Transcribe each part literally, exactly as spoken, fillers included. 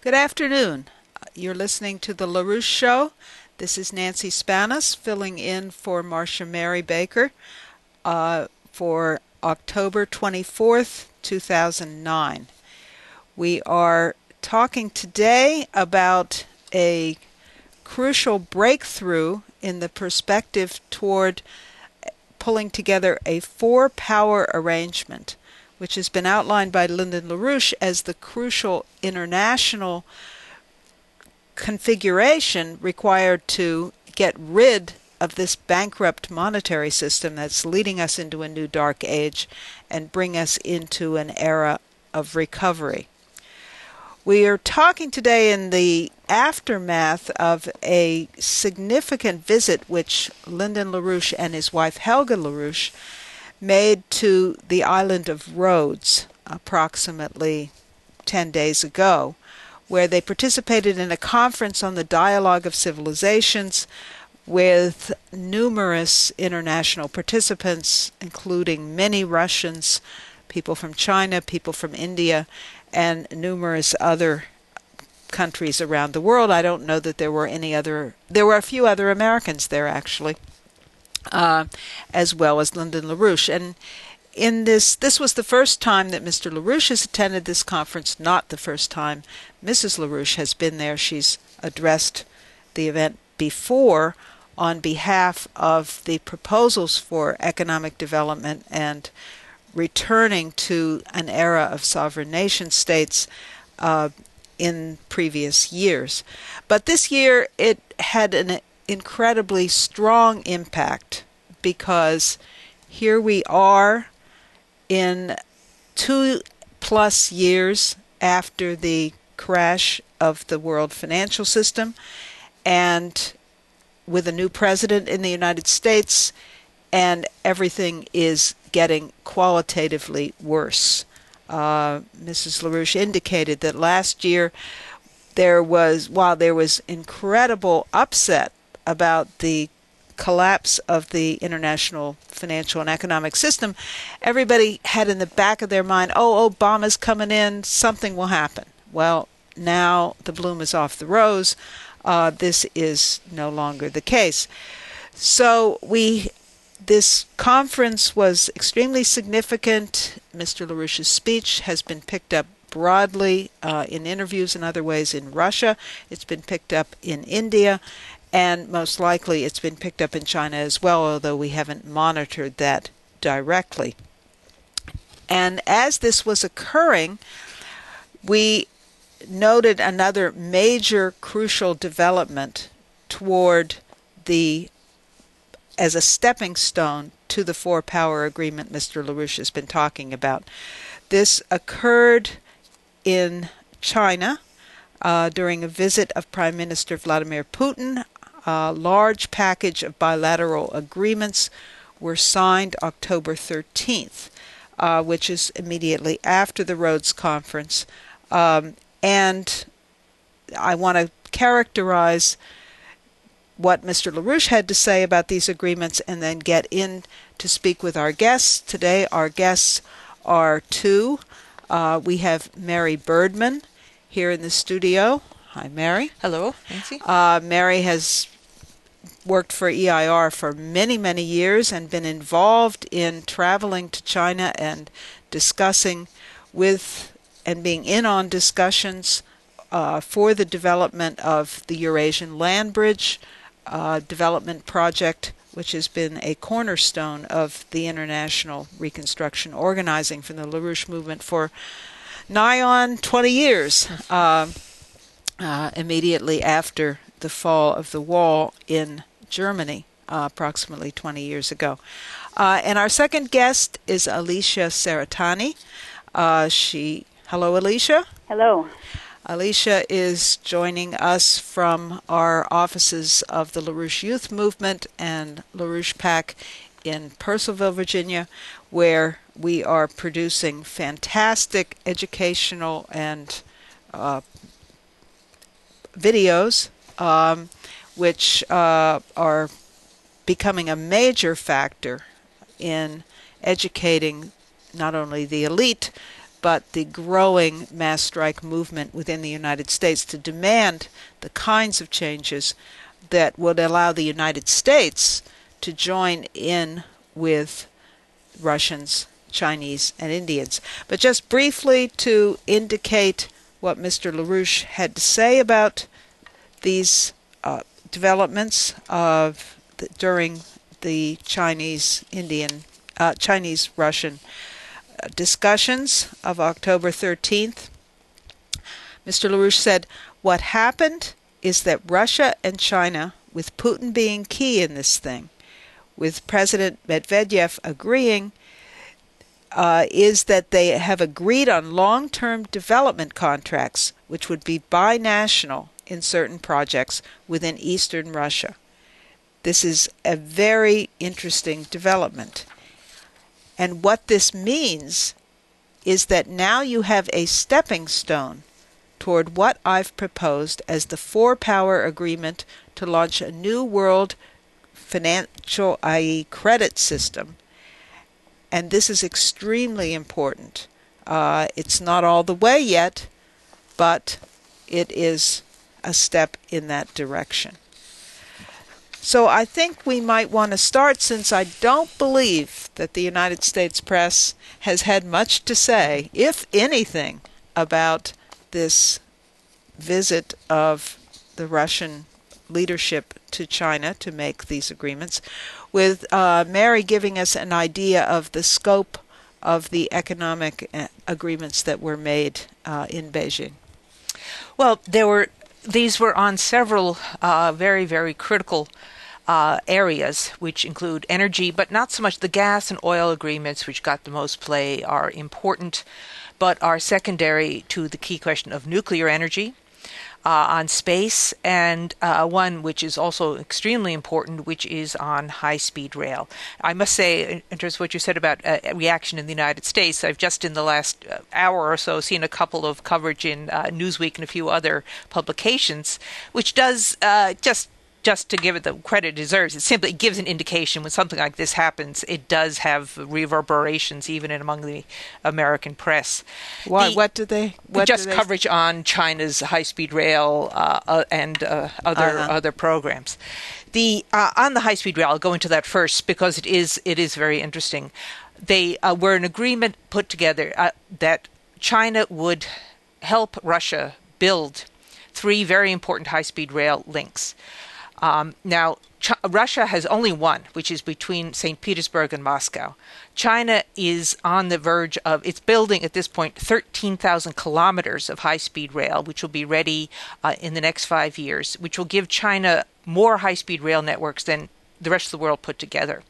Good afternoon. You're listening to The LaRouche Show. This is Nancy Spanos filling in for Marcia Mary Baker uh, for October twenty-fourth, two thousand nine. We are talking today about a crucial breakthrough in the perspective toward pulling together a four-power arrangement, which has been outlined by Lyndon LaRouche as the crucial international configuration required to get rid of this bankrupt monetary system that's leading us into a new dark age and bring us into an era of recovery. We are talking today in the aftermath of a significant visit which Lyndon LaRouche and his wife Helga LaRouche made to the island of Rhodes approximately ten days ago, where they participated in a conference on the dialogue of civilizations with numerous international participants, including many Russians, people from China, people from India, and numerous other countries around the world. I don't know that there were any other, there were a few other Americans there actually. Uh, as well as Lyndon LaRouche. And in this, this was the first time that Mister LaRouche has attended this conference, not the first time Missus LaRouche has been there. She's addressed the event before on behalf of the proposals for economic development and returning to an era of sovereign nation states uh, in previous years. But this year it had an incredibly strong impact because here we are in two plus years after the crash of the world financial system and with a new president in the United States, and everything is getting qualitatively worse. Uh, Missus LaRouche indicated that last year there was, while there was incredible upset about the collapse of the international financial and economic system, everybody had in the back of their mind, oh, Obama's coming in, something will happen. Well, now the bloom is off the rose. Uh, this is no longer the case. So we, this conference was extremely significant. Mister LaRouche's speech has been picked up broadly uh, in interviews and other ways in Russia. It's been picked up in India. And most likely it's been picked up in China as well, although we haven't monitored that directly. And as this was occurring, we noted another major crucial development toward the, as a stepping stone to the four-power agreement Mister LaRouche has been talking about. This occurred in China uh, during a visit of Prime Minister Vladimir Putin. A large package of bilateral agreements were signed October thirteenth, uh, which is immediately after the Rhodes Conference. Um, and I want to characterize what Mister LaRouche had to say about these agreements and then get in to speak with our guests. Today our guests are two. Uh, we have Mary Birdman here in the studio. Hi, Mary. Hello, Nancy. Uh, Mary has worked for E I R for many, many years and been involved in traveling to China and discussing with and being in on discussions uh, for the development of the Eurasian Land Bridge uh, development project, which has been a cornerstone of the international reconstruction organizing from the LaRouche movement for nigh on twenty years, uh, uh, immediately after the fall of the wall in Germany uh, approximately twenty years ago. Uh, and our second guest is Alicia Seratani. Uh, she, hello, Alicia. Hello. Alicia is joining us from our offices of the LaRouche Youth Movement and LaRouche PAC in Purcellville, Virginia, where we are producing fantastic educational and uh, videos um, which uh, are becoming a major factor in educating not only the elite but the growing mass strike movement within the United States to demand the kinds of changes that would allow the United States to join in with Russians, Chinese, and Indians. But just briefly to indicate what Mister LaRouche had to say about these uh, developments of the, during the Chinese-Indian, uh, Chinese-Russian uh, discussions of October thirteenth. Mister LaRouche said, "What happened is that Russia and China, with Putin being key in this thing, with President Medvedev agreeing, uh, is that they have agreed on long-term development contracts, which would be binational in certain projects within eastern Russia. This is a very interesting development. And what this means is that now you have a stepping stone toward what I've proposed as the four-power agreement to launch a new world financial, that is credit system. And this is extremely important. Uh, it's not all the way yet, but it is a step in that direction." So I think we might want to start, since I don't believe that the United States press has had much to say, if anything, about this visit of the Russian leadership to China to make these agreements, with uh, Mary giving us an idea of the scope of the economic agreements that were made uh, in Beijing. Well, there were these were on several uh, very, very critical uh, areas, which include energy, but not so much the gas and oil agreements, which got the most play, are important, but are secondary to the key question of nuclear energy. Uh, on space, and uh, one which is also extremely important, which is on high-speed rail. I must say, in terms of what you said about uh, reaction in the United States, I've just in the last uh, hour or so seen a couple of coverage in uh, Newsweek and a few other publications, which does uh, just just to give it the credit it deserves, it simply gives an indication when something like this happens, it does have reverberations even in among the American press. Why? The, what do they? What just do they coverage on China's high-speed rail uh, uh, and uh, other uh-huh. other programs. The uh, on the high-speed rail, I'll go into that first because it is it is very interesting. They uh, were an agreement put together uh, that China would help Russia build three very important high-speed rail links. Um, now, Ch- Russia has only one, which is between Saint Petersburg and Moscow. China is on the verge of, it's building at this point thirteen thousand kilometers of high-speed rail, which will be ready uh, in the next five years, which will give China more high-speed rail networks than the rest of the world put together.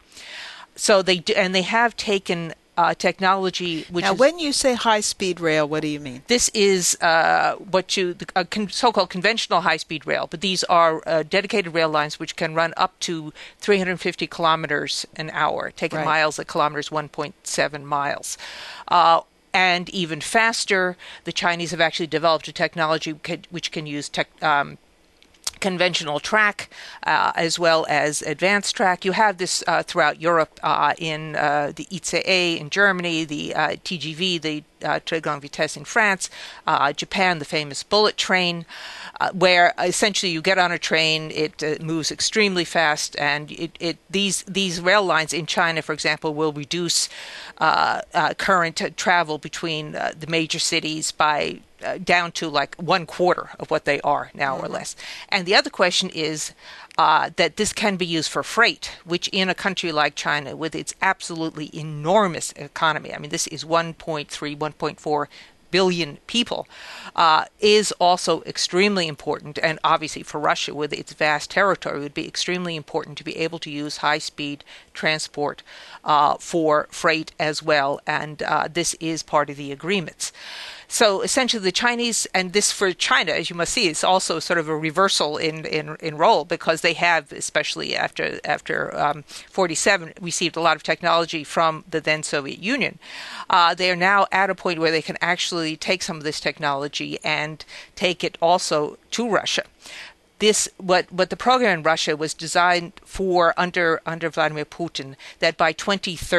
So they do, and they have taken uh, technology which now, is, when you say high-speed rail, what do you mean? This is uh, what you a con- so-called conventional high-speed rail, but these are uh, dedicated rail lines which can run up to three hundred fifty kilometers an hour, taking Right. miles at kilometers one point seven miles. Uh, and even faster, the Chinese have actually developed a technology which can use tech, um, conventional track uh, as well as advanced track. You have this uh, throughout Europe uh, in uh, the I C E in Germany, the uh, T G V, the uh, Très Grande Vitesse in France, uh, Japan, the famous bullet train, uh, where essentially you get on a train, it uh, moves extremely fast, and it, it these these rail lines in China, for example, will reduce uh, uh, current travel between uh, the major cities by Uh, down to like one quarter of what they are now mm-hmm. or less. And the other question is uh, that this can be used for freight, which in a country like China, with its absolutely enormous economy, I mean, this is one point three, one point four billion people, uh, is also extremely important. And obviously for Russia, with its vast territory, it would be extremely important to be able to use high-speed transport uh, for freight as well. And uh, this is part of the agreements. So essentially the Chinese, and this for China, as you must see, is also sort of a reversal in, in, in role, because they have, especially after after um, forty-seven, received a lot of technology from the then Soviet Union. Uh, they are now at a point where they can actually take some of this technology and take it also to Russia. This what what the program in Russia was designed for under under Vladimir Putin, that by twenty thirty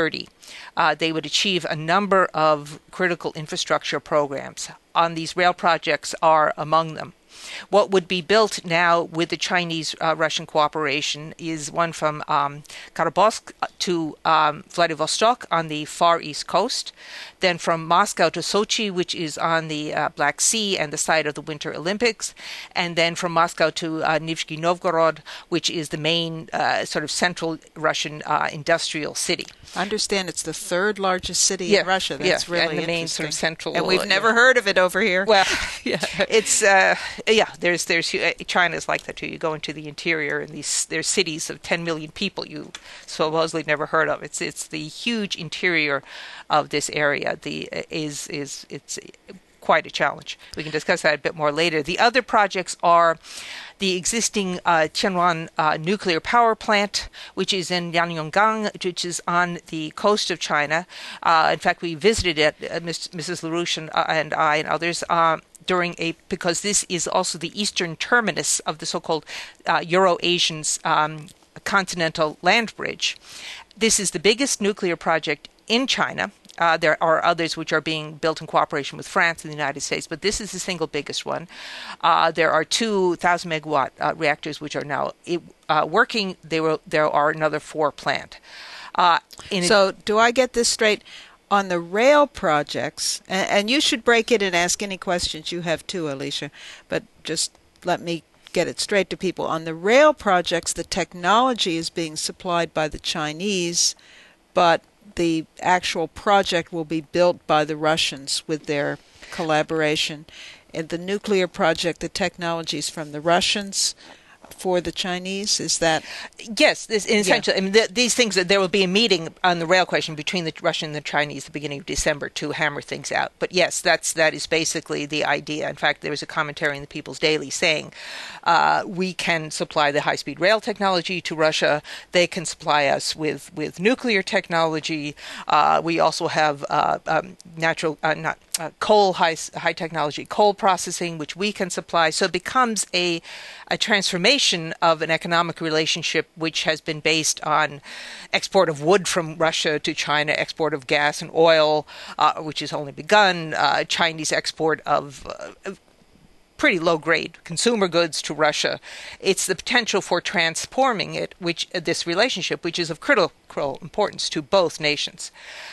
uh, they would achieve a number of critical infrastructure programs. On these rail projects are among them. What would be built now with the Chinese-Russian uh, cooperation is one from um, Khabarovsk to um, Vladivostok on the far east coast, then from Moscow to Sochi, which is on the uh, Black Sea and the site of the Winter Olympics, and then from Moscow to uh, Nizhny Novgorod, which is the main uh, sort of central Russian uh, industrial city. I understand it's the third largest city yeah, in Russia. That's yeah, really and the main interesting. sort of central. And we've uh, never yeah. heard of it over here. Well, yeah, it's uh, yeah. There's there's uh, China's like that too. You go into the interior, and these there's cities of ten million people you supposedly never heard of. It's it's the huge interior of this area. The uh, is is it's quite a challenge. We can discuss that a bit more later. The other projects are the existing uh, Tianwan uh, nuclear power plant, which is in Yanyongang, which is on the coast of China. Uh, in fact, we visited it, uh, Missus LaRouche and, uh, and I and others, uh, during a because this is also the eastern terminus of the so-called uh, Euro-Asian um, continental land bridge. This is the biggest nuclear project in China. Uh, there are others which are being built in cooperation with France and the United States, but this is the single biggest one. Uh, there are two one thousand megawatt uh, reactors which are now uh, working. There, will, there are another four planned. Uh, so do I get this straight? On the rail projects, and, and you should break it and ask any questions you have too, Alicia, but just let me get it straight to people. On the rail projects, the technology is being supplied by the Chinese, but the actual project will be built by the Russians with their collaboration. In the nuclear project, the technology is from the Russians for the Chinese. Is that? Yes, this, essentially. Yeah. I mean, the, these things, there will be a meeting on the rail question between the Russian and the Chinese at the beginning of December to hammer things out. But yes, that's that is basically the idea. In fact, there was a commentary in the People's Daily saying uh, we can supply the high-speed rail technology to Russia. They can supply us with, with nuclear technology. Uh, we also have uh, um, natural, uh, not uh, coal, high high technology coal processing, which we can supply. So it becomes a a transformation of an economic relationship which has been based on export of wood from Russia to China, export of gas and oil, uh, which has only begun, uh, Chinese export of uh, pretty low-grade consumer goods to Russia. It's the potential for transforming it, which uh, this relationship, which is of critical importance to both nations.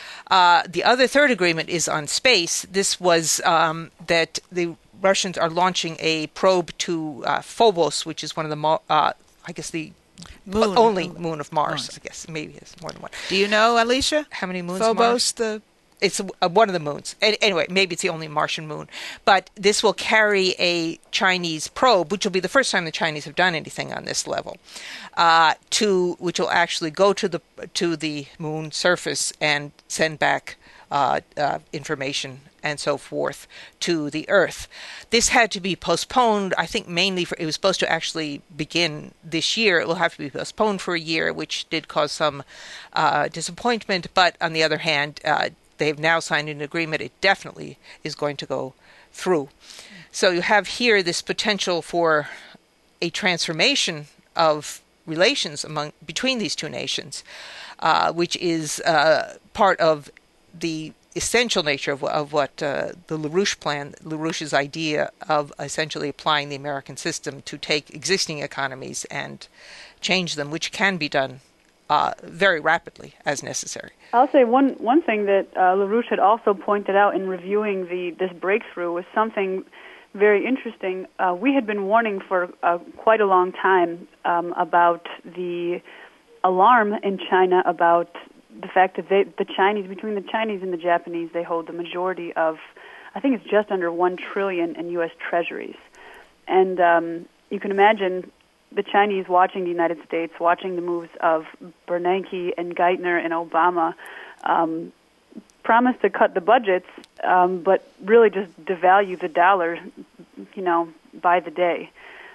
Uh, the other third agreement is on space. This was um, that the Russians are launching a probe to uh, Phobos, which is one of the, mo- uh, I guess, the moon. only moon of Mars. Mars. I guess maybe it's more than one. Do you know, Alicia? How many moons? Phobos, Mars? the It's uh, one of the moons. Anyway, maybe it's the only Martian moon. But this will carry a Chinese probe, which will be the first time the Chinese have done anything on this level, uh, to which will actually go to the to the moon surface and send back uh, uh, information and so forth to the Earth. This had to be postponed, I think mainly for, it was supposed to actually begin this year. It will have to be postponed for a year, which did cause some uh, disappointment. But on the other hand, uh, they've now signed an agreement. It definitely is going to go through. So you have here this potential for a transformation of relations among between these two nations, uh, which is uh, part of the essential nature of, of what uh, the LaRouche plan, LaRouche's idea of essentially applying the American system to take existing economies and change them, which can be done uh, very rapidly as necessary. I'll say one one thing that uh, LaRouche had also pointed out in reviewing the this breakthrough was something very interesting. Uh, we had been warning for uh, quite a long time um, about the alarm in China about the fact that they, the Chinese, between the Chinese and the Japanese, they hold the majority of, I think it's just under one trillion in U S treasuries. And um, you can imagine the Chinese watching the United States, watching the moves of Bernanke and Geithner and Obama, um, promised to cut the budgets, um, but really just devalue the dollar, you know, by the day.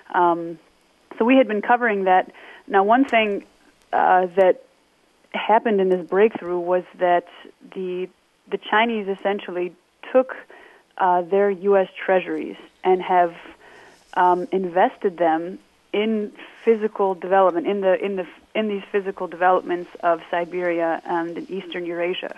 Um, so we had been covering that. Now, one thing uh, that happened in this breakthrough was that the the Chinese essentially took uh, their U S treasuries and have um, invested them in physical development, in the in the in these physical developments of Siberia and in Eastern Eurasia.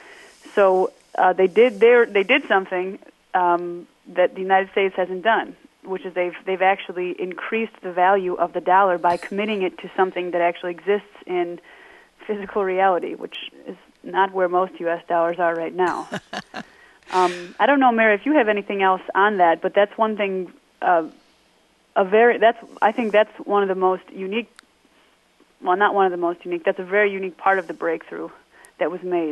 So uh, they did their, they did something um, that the United States hasn't done, which is they've they've actually increased the value of the dollar by committing it to something that actually exists in physical reality, which is not where most U S dollars are right now. um, I don't know, Mary, if you have anything else on that, but that's one thing. Uh, a very that's I think that's one of the most unique. Well, not one of the most unique. That's a very unique part of the breakthrough that was made.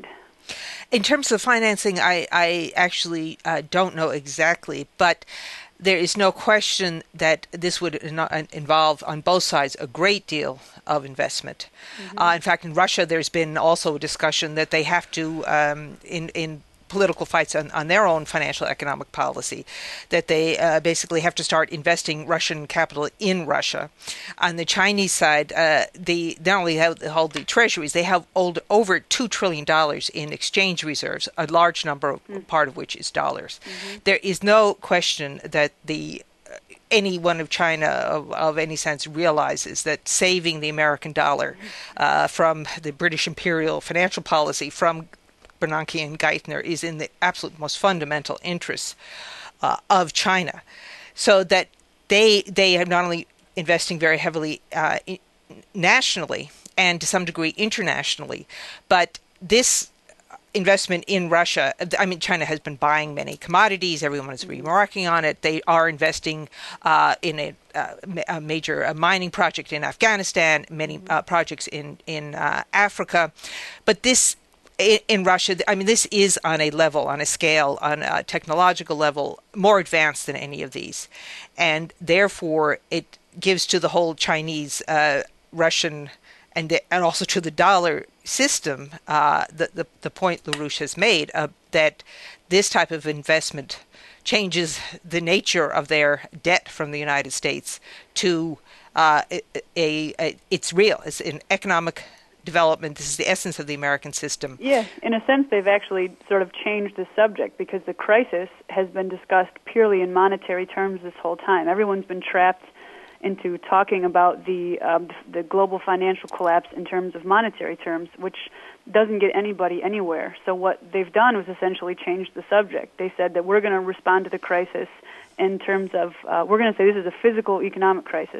In terms of financing, I, I actually uh, don't know exactly, but there is no question that this would involve on both sides a great deal of investment. Mm-hmm. Uh, in fact, in Russia, there's been also a discussion that they have to, um, in, in political fights on, on their own financial economic policy, that they uh, basically have to start investing Russian capital in Russia. On the Chinese side, uh, they not only have, hold the treasuries, they have old, over two trillion dollars in exchange reserves, a large number, of, mm-hmm. part of which is dollars. Mm-hmm. There is no question that the anyone of China of, of any sense realizes that saving the American dollar uh, from the British imperial financial policy, from Bernanke and Geithner, is in the absolute most fundamental interests uh, of China. So that they they are not only investing very heavily uh, in, nationally and to some degree internationally, but this investment in Russia, I mean, China has been buying many commodities. Everyone is remarking on it. They are investing uh, in a, uh, a major a mining project in Afghanistan, many uh, projects in, in uh, Africa. But this in Russia, I mean, this is on a level, on a scale, on a technological level, more advanced than any of these. And therefore, it gives to the whole Chinese, uh, Russian, and the, and also to the dollar system, uh, the, the, the point LaRouche has made, uh, that this type of investment changes the nature of their debt from the United States to uh, a, a, a, it's real, it's an economic development. This is the essence of the American system. Yeah, in a sense, they've actually sort of changed the subject because the crisis has been discussed purely in monetary terms this whole time. Everyone's been trapped into talking about the um, the global financial collapse in terms of monetary terms, which doesn't get anybody anywhere. So what they've done was essentially change the subject. They said that we're going to respond to the crisis in terms of uh, we're going to say this is a physical economic crisis.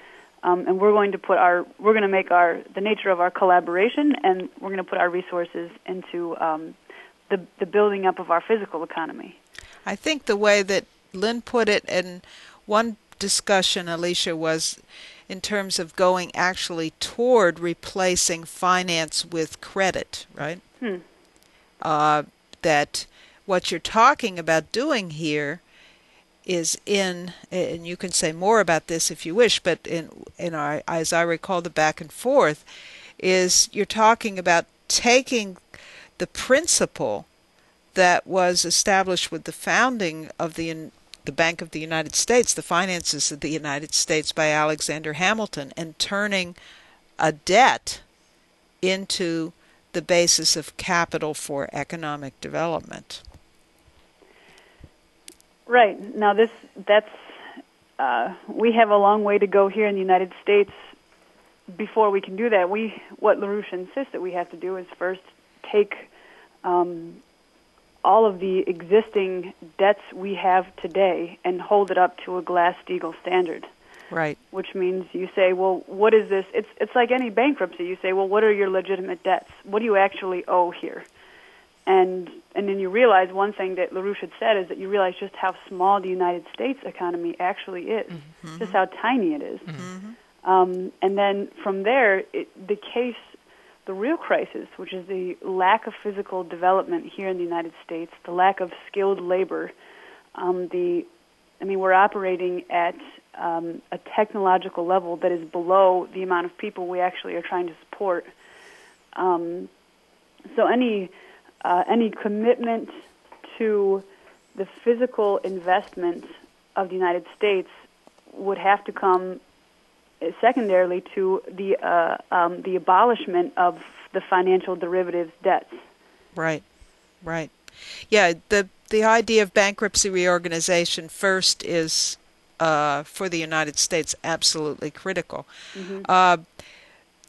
Um, and we're going to put our, we're going to make our, the nature of our collaboration, and we're going to put our resources into um, the, the building up of our physical economy. I think the way that Lynn put it in one discussion, Alicia, was in terms of going actually toward replacing finance with credit, right? Hmm. Uh, that what you're talking about doing here is in, and you can say more about this if you wish, but in in our, as I recall the back and forth, is you're talking about taking the principle that was established with the founding of the the Bank of the United States, the finances of the United States by Alexander Hamilton, and turning a debt into the basis of capital for economic development. Right. Now, this that's uh, we have a long way to go here in the United States before we can do that. We what LaRouche insists that we have to do is first take um, all of the existing debts we have today and hold it up to a Glass-Steagall standard. Right. Which means you say, well, what is this? It's it's like any bankruptcy. You say, well, what are your legitimate debts? What do you actually owe here? And and then you realize one thing that LaRouche had said is that you realize just how small the United States economy actually is, mm-hmm. just how tiny it is. Mm-hmm. Um, and then from there, it, the case, the real crisis, which is the lack of physical development here in the United States, the lack of skilled labor, um, the, I mean, we're operating at um, a technological level that is below the amount of people we actually are trying to support. Um, so any uh, any commitment to the physical investment of the United States would have to come secondarily to the uh, um, the abolishment of the financial derivatives debts. Right, right. Yeah, the the idea of bankruptcy reorganization first is uh, for the United States absolutely critical. Mm-hmm. Uh,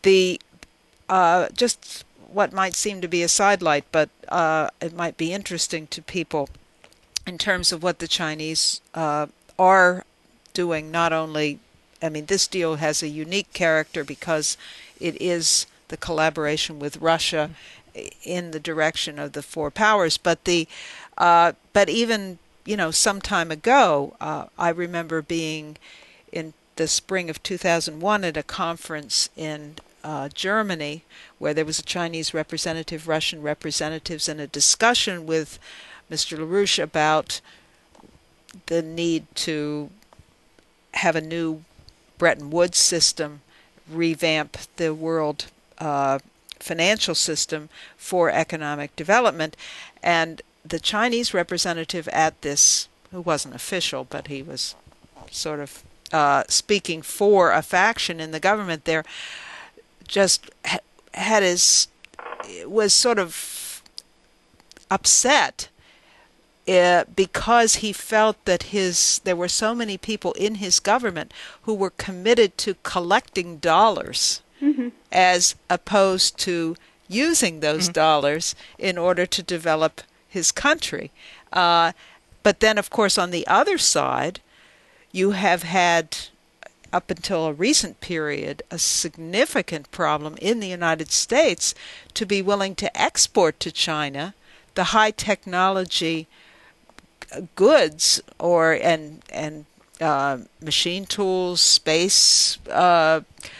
the uh, just what might seem to be a sidelight, but uh, it might be interesting to people in terms of what the Chinese uh, are doing. Not only, I mean, this deal has a unique character because it is the collaboration with Russia in the direction of the four powers, but the uh, but even you know some time ago, uh, I remember being in the spring of two thousand one at a conference in uh, Germany where there was a Chinese representative, Russian representatives, and a discussion with Mister LaRouche about the need to have a new Bretton Woods system, revamp the world uh, financial system for economic development. And the Chinese representative at this, who wasn't official, but he was sort of uh, speaking for a faction in the government there, just ha- had his, was sort of upset Uh, because he felt that his there were so many people in his government who were committed to collecting dollars Mm-hmm. as opposed to using those Mm-hmm. dollars in order to develop his country. Uh, but then, of course, on the other side, you have had, up until a recent period, a significant problem in the United States to be willing to export to China the high technology goods or and and uh, machine tools, space uh,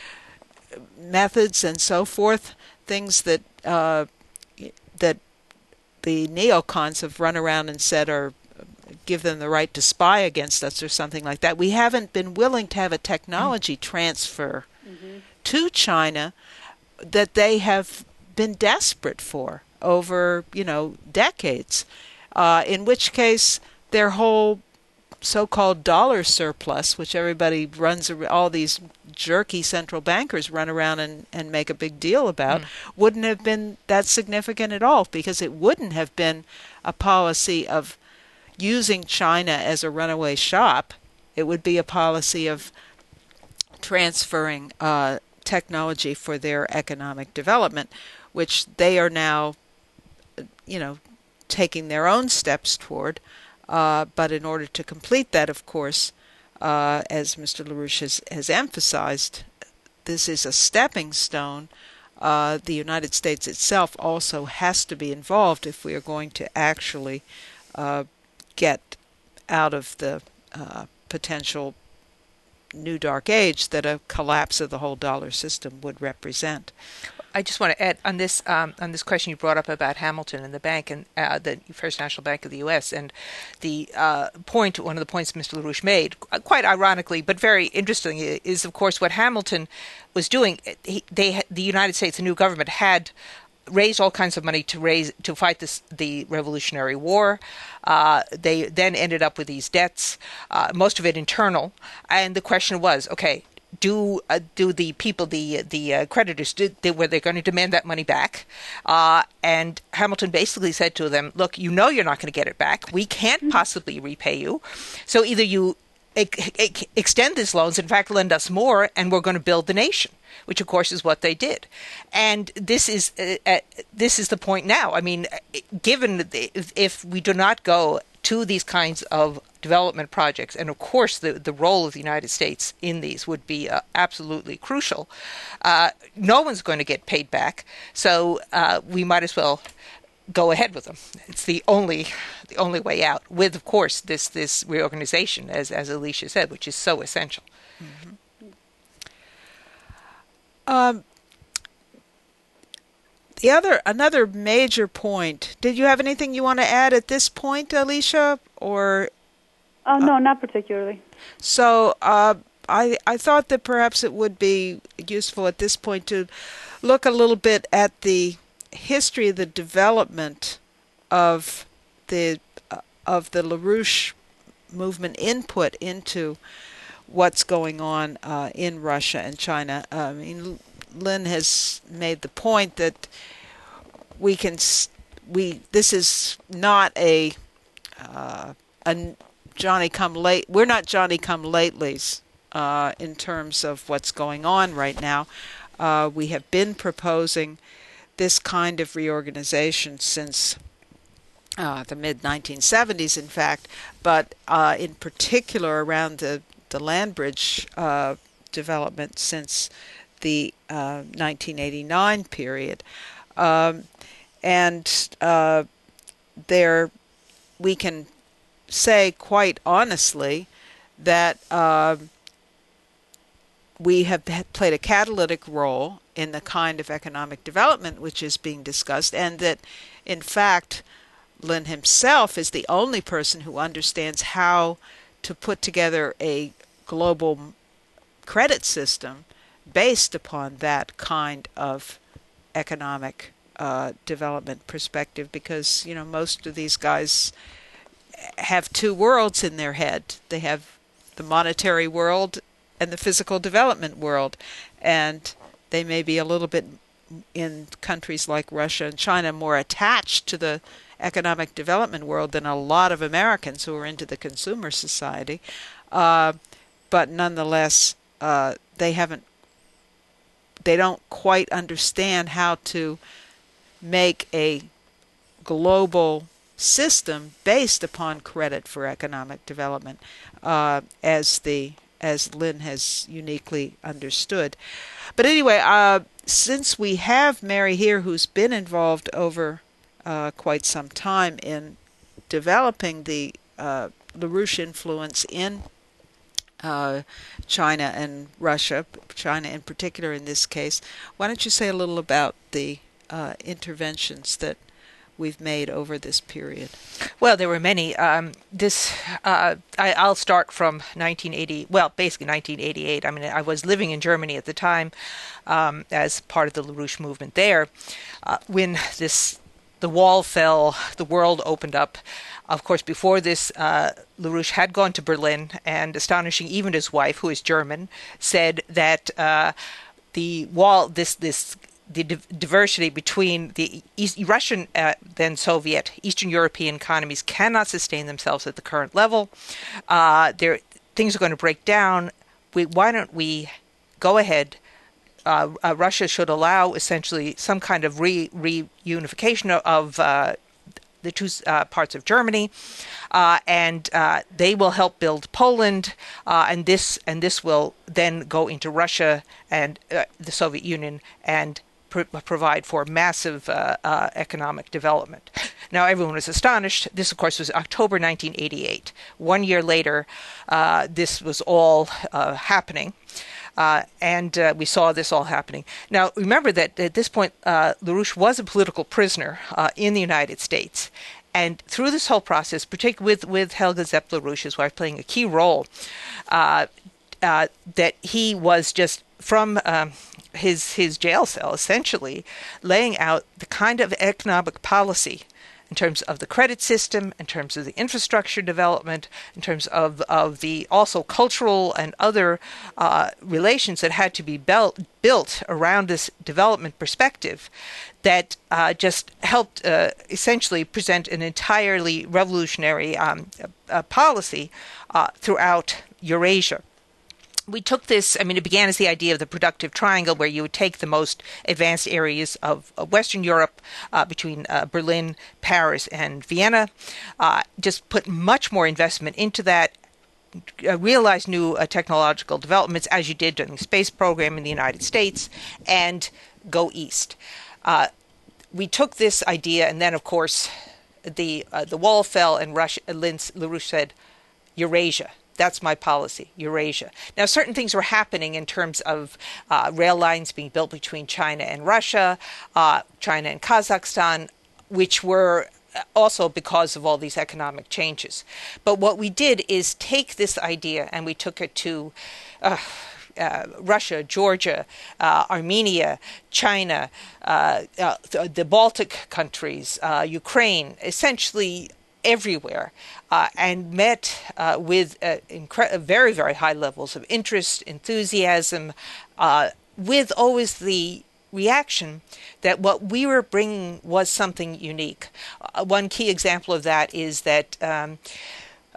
methods, and so forth, things that uh, that the neocons have run around and said are give them the right to spy against us or something like that. We haven't been willing to have a technology transfer Mm-hmm. to China that they have been desperate for over, you know, decades. Uh, in which case, their whole so-called dollar surplus, which everybody runs, all these jerky central bankers run around and, and make a big deal about, mm. wouldn't have been that significant at all, because it wouldn't have been a policy of using China as a runaway shop. It would be a policy of transferring uh, technology for their economic development, which they are now, you know, taking their own steps toward. Uh, but in order to complete that, of course, uh, as Mister LaRouche has, has emphasized, this is a stepping stone. Uh, the United States itself also has to be involved if we are going to actually uh, get out of the uh, potential new dark age that a collapse of the whole dollar system would represent. I just want to add on this um, on this question you brought up about Hamilton and the bank and uh, the First National Bank of the U S and the uh, point. One of the points Mister LaRouche made, quite ironically but very interesting, is of course what Hamilton was doing. He, they the United States, the new government, had raised all kinds of money to raise to fight this the Revolutionary War. Uh, they then ended up with these debts, uh, most of it internal, and the question was, okay, do uh, do the people, the the uh, creditors, did they, were they going to demand that money back? Uh, and Hamilton basically said to them, look, you know you're not going to get it back. We can't possibly repay you. So either you ex- ex- extend these loans, in fact, lend us more, and we're going to build the nation, which, of course, is what they did. And this is uh, uh, this is the point now. I mean, given the, if, if we do not go to these kinds of development projects, and of course the, the role of the United States in these would be uh, absolutely crucial, uh, no one's going to get paid back, so uh, we might as well go ahead with them. It's the only the only way out, with, of course, this this reorganization, as, as Alicia said, which is so essential. Mm-hmm. Um, the other, another major point, did you have anything you want to add at this point, Alicia, or... Oh, no, not particularly. So uh, I I thought that perhaps it would be useful at this point to look a little bit at the history of the development of the uh, of the LaRouche movement input into what's going on uh, in Russia and China. Uh, I mean, Lynn has made the point that we can we this is not a uh, a Johnny come late. We're not Johnny come latelys uh, in terms of what's going on right now. Uh, we have been proposing this kind of reorganization since uh, the mid nineteen seventies, in fact, but uh, in particular around the, the land bridge uh, development since the uh, nineteen eighty-nine period. Um, and uh, there we can say quite honestly that uh, we have played a catalytic role in the kind of economic development which is being discussed, and that, in fact, Lin himself is the only person who understands how to put together a global credit system based upon that kind of economic uh, development perspective, because, you know, most of these guys have two worlds in their head. They have the monetary world and the physical development world, and they may be a little bit, in countries like Russia and China, more attached to the economic development world than a lot of Americans who are into the consumer society. Uh, but nonetheless, uh, they haven't, they don't quite understand how to make a global system based upon credit for economic development, uh, as the as Lin has uniquely understood. But anyway, uh, since we have Mary here, who's been involved over uh, quite some time in developing the uh, LaRouche influence in uh, China and Russia, China in particular in this case, why don't you say a little about the uh, interventions that we've made over this period? Well, there were many. Um, this uh, I, I'll start from nineteen eighty. Well, basically nineteen eighty-eight. I mean, I was living in Germany at the time um, as part of the LaRouche movement there. Uh, when this the wall fell, the world opened up. Of course, before this, uh, LaRouche had gone to Berlin, and astonishing, even his wife, who is German, said that uh, the wall, this this. the diversity between the East, Russian, uh, then Soviet, Eastern European economies cannot sustain themselves at the current level. Uh, there, things are going to break down. We, why don't we go ahead? Uh, uh, Russia should allow essentially some kind of re, reunification of, of uh, the two uh, parts of Germany, uh, and uh, they will help build Poland, uh, and this and this will then go into Russia and uh, the Soviet Union and provide for massive uh, uh, economic development. Now, everyone was astonished. This, of course, was October nineteen eighty-eight. One year later, uh, this was all uh, happening, uh, and uh, we saw this all happening. Now, remember that at this point, uh, LaRouche was a political prisoner uh, in the United States. And through this whole process, particularly with, with Helga Zepp LaRouche, his wife, playing a key role, uh, uh, that he was just from um, his his jail cell, essentially, laying out the kind of economic policy in terms of the credit system, in terms of the infrastructure development, in terms of, of the also cultural and other uh, relations that had to be built, built around this development perspective that uh, just helped uh, essentially present an entirely revolutionary um, uh, policy uh, throughout Eurasia. We took this, I mean, it began as the idea of the productive triangle, where you would take the most advanced areas of, of Western Europe uh, between uh, Berlin, Paris, and Vienna, uh, just put much more investment into that, uh, realize new uh, technological developments, as you did during the space program in the United States, and go east. Uh, we took this idea, and then, of course, the uh, the wall fell, and Russia, Lin LaRouche said, Eurasia. That's my policy, Eurasia. Now, certain things were happening in terms of uh, rail lines being built between China and Russia, uh, China and Kazakhstan, which were also because of all these economic changes. But what we did is take this idea and we took it to uh, uh, Russia, Georgia, uh, Armenia, China, uh, uh, the Baltic countries, uh, Ukraine, essentially everywhere, uh, and met uh, with uh, incre- very, very high levels of interest, enthusiasm, uh, with always the reaction that what we were bringing was something unique. Uh, one key example of that is that um,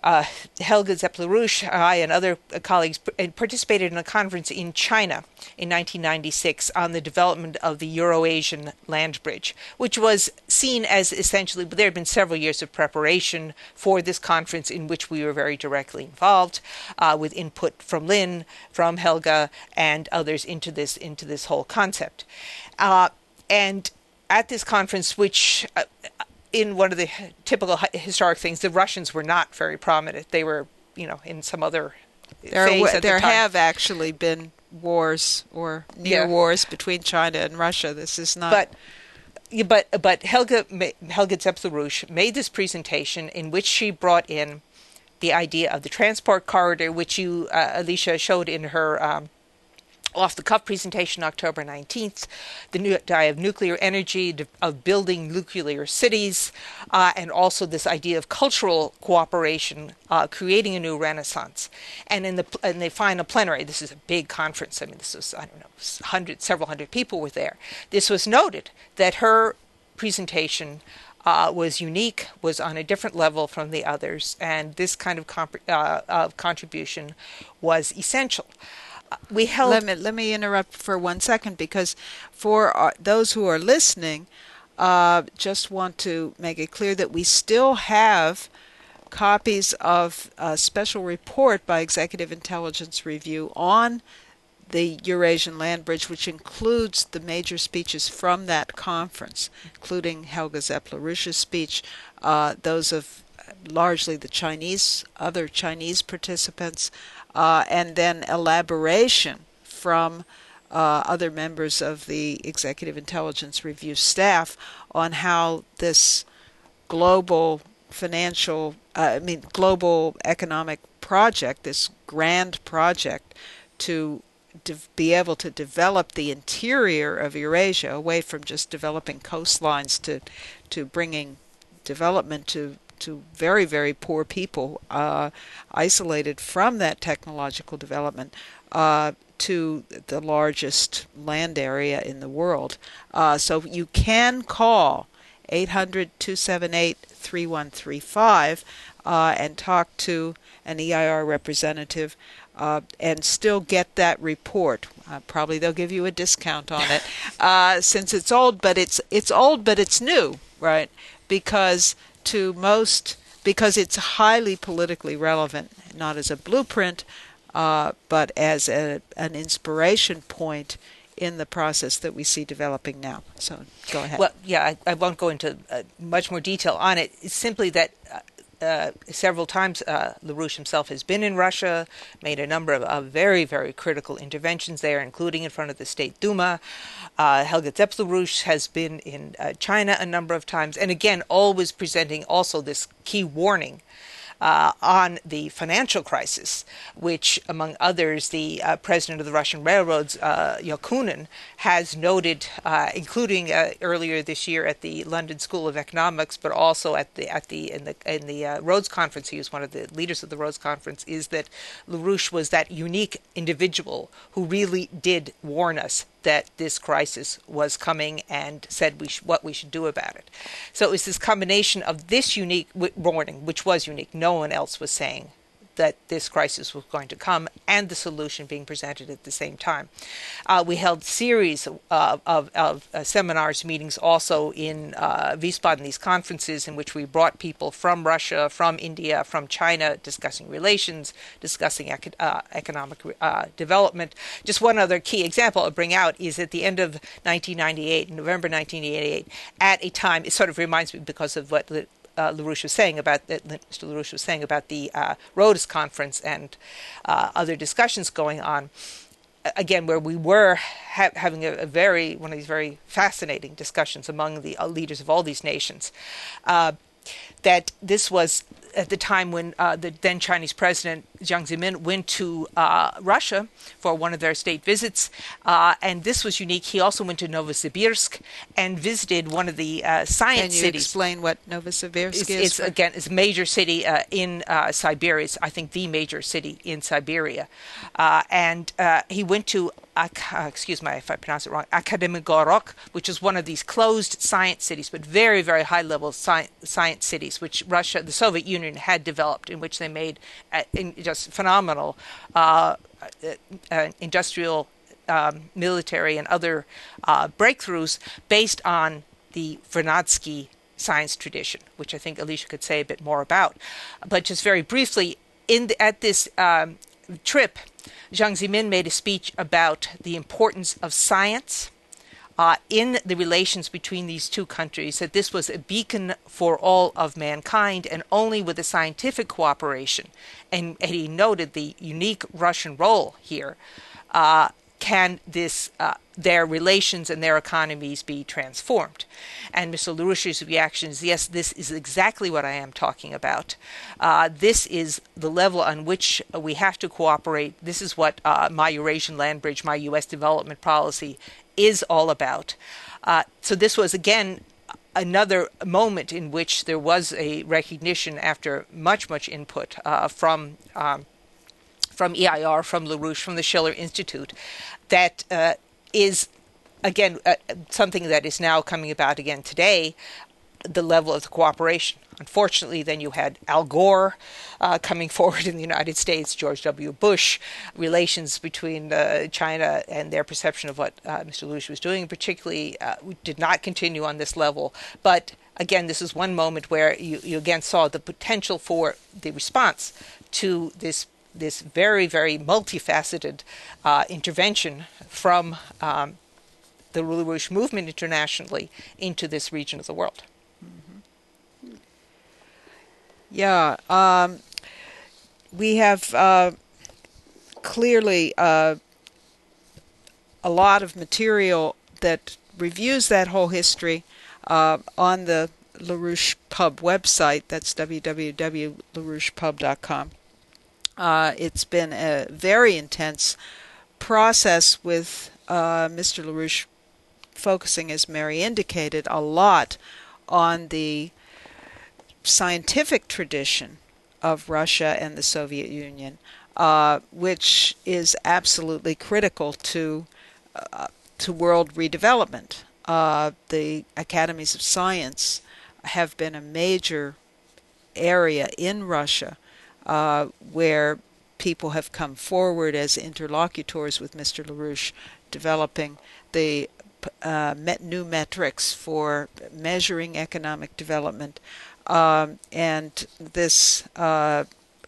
uh, Helga Zepp-LaRouche, I and other colleagues participated in a conference in China in nineteen ninety-six on the development of the Euro-Asian land bridge, which was seen as essentially, there had been several years of preparation for this conference in which we were very directly involved, uh, with input from Lynn, from Helga, and others into this into this whole concept. Uh, and at this conference, which uh, in one of the typical historic things, the Russians were not very prominent. They were, you know, in some other there phase are, at there the time. have actually been wars or near Yeah. wars between China and Russia. This is not. But yeah, but but Helga Helga Zepp-LaRouche made this presentation in which she brought in the idea of the transport corridor, which you, uh, Alicia, showed in her um, off-the-cuff presentation October nineteenth, the new idea of nuclear energy, of building nuclear cities, uh, and also this idea of cultural cooperation, uh, creating a new renaissance. And in the in the final plenary, this is a big conference. I mean, this was, I don't know, hundred, several hundred people were there. This was noted that her presentation Uh, was unique, was on a different level from the others, and this kind of, comp- uh, of contribution was essential. Uh, we held. Let me let me interrupt for one second, because for our, those who are listening, uh, just want to make it clear that we still have copies of a special report by Executive Intelligence Review on the Eurasian Land Bridge, which includes the major speeches from that conference, including Helga Zepp-LaRouche's speech, uh, those of largely the Chinese, other Chinese participants, uh, and then elaboration from uh, other members of the Executive Intelligence Review staff on how this global financial, uh, I mean, global economic project, this grand project to to be able to develop the interior of Eurasia away from just developing coastlines to to bringing development to to very, very poor people uh, isolated from that technological development, uh, to the largest land area in the world. Uh, so you can call eight hundred, two seven eight, three one three five uh, and talk to an E I R representative Uh, and still get that report. Uh, probably they'll give you a discount on it, uh, since it's old, but it's it's old, but it's new, right? Because to most, because it's highly politically relevant, not as a blueprint, uh, but as a, an inspiration point in the process that we see developing now. So go ahead. Well, yeah, I, I won't go into uh, much more detail on it. It's simply that Uh, Uh, several times uh, LaRouche himself has been in Russia, made a number of, of very, very critical interventions there, including in front of the State Duma. Uh, Helga Zepp-LaRouche has been in uh, China a number of times, and again, always presenting also this key warning Uh, on the financial crisis, which, among others, the uh, president of the Russian railroads, uh, Yakunin, has noted, uh, including uh, earlier this year at the London School of Economics, but also at the at the in the in the uh, Rhodes Conference. He was one of the leaders of the Rhodes Conference. Is that LaRouche was that unique individual who really did warn us that this crisis was coming and said we sh- what we should do about it. So it was this combination of this unique w- warning, which was unique. No one else was saying that this crisis was going to come, and the solution being presented at the same time. Uh, we held series uh, of, of uh, seminars, meetings also in uh, Wiesbaden, these conferences in which we brought people from Russia, from India, from China, discussing relations, discussing ec- uh, economic uh, development. Just one other key example I'll bring out is at the end of nineteen ninety-eight, November nineteen eighty-eight, at a time, it sort of reminds me because of what the Uh, LaRouche was saying about that. Mister LaRouche was saying about the uh, Rhodes Conference and uh, other discussions going on. Again, where we were ha- having a, a very one of these very fascinating discussions among the uh, leaders of all these nations. Uh, that this was at the time when uh, the then Chinese president Jiang Zemin went to uh, Russia for one of their state visits, uh, and this was unique. He also went to Novosibirsk and visited one of the uh, science Can you cities. explain what Novosibirsk It's, is? it's again, it's a major city uh, in uh, Siberia. It's, I think, the major city in Siberia. Uh, and uh, he went to uh, excuse me if I pronounce it wrong, Akademigorok, which is one of these closed science cities, but very, very high-level sci- science cities, which Russia, the Soviet Union, had developed, in which they made uh, in just phenomenal uh, uh, industrial, um, military, and other uh, breakthroughs based on the Vernadsky science tradition, which I think Alicia could say a bit more about. But just very briefly, in the, at this um, trip, Jiang Zemin made a speech about the importance of science uh, in the relations between these two countries, that this was a beacon for all of mankind, and only with the scientific cooperation, and, and he noted the unique Russian role here, uh, can this uh, their relations and their economies be transformed. And Mister LaRouche's reaction is, yes, this is exactly what I am talking about. Uh, this is the level on which we have to cooperate. This is what uh, my Eurasian Land Bridge, my U S development policy is all about. Uh, so this was, again, another moment in which there was a recognition, after much, much input uh, from um, from E I R, from LaRouche, from the Schiller Institute, that uh, is, again, uh, something that is now coming about again today, the level of the cooperation. Unfortunately, then you had Al Gore uh, coming forward in the United States, George W. Bush, relations between uh, China and their perception of what uh, Mister LaRouche was doing, particularly uh, did not continue on this level. But again, this is one moment where you, you again saw the potential for the response to this this very, very multifaceted uh, intervention from um, the LaRouche movement internationally into this region of the world. Mm-hmm. Yeah, um, we have uh, clearly uh, a lot of material that reviews that whole history uh, on the LaRouche Pub website. That's w w w dot larouche pub dot com. Uh, it's been a very intense process with uh, Mister LaRouche focusing, as Mary indicated, a lot on the scientific tradition of Russia and the Soviet Union, uh, which is absolutely critical to uh, to world redevelopment. Uh, the academies of science have been a major area in Russia Uh, where people have come forward as interlocutors with Mister LaRouche, developing the uh, met new metrics for measuring economic development. Um, and this, uh,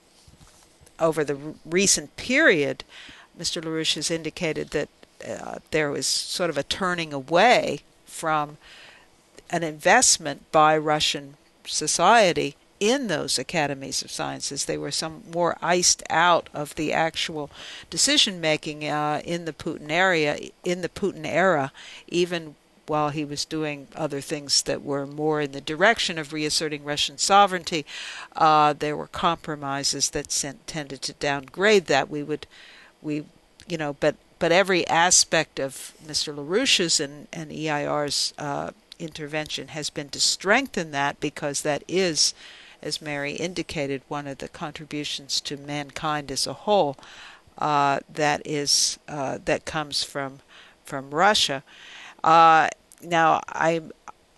over the r- recent period, Mister LaRouche has indicated that uh, there was sort of a turning away from an investment by Russian society in those academies of sciences. They were some more iced out of the actual decision making uh, in the Putin area, in the Putin era, even while he was doing other things that were more in the direction of reasserting Russian sovereignty. Uh, there were compromises that sent, tended to downgrade that. We would, we, you know, but but every aspect of Mister LaRouche's and and E I R's uh, intervention has been to strengthen that, because that is, as Mary indicated, one of the contributions to mankind as a whole uh, that is uh, that comes from from Russia. Uh, now, I'm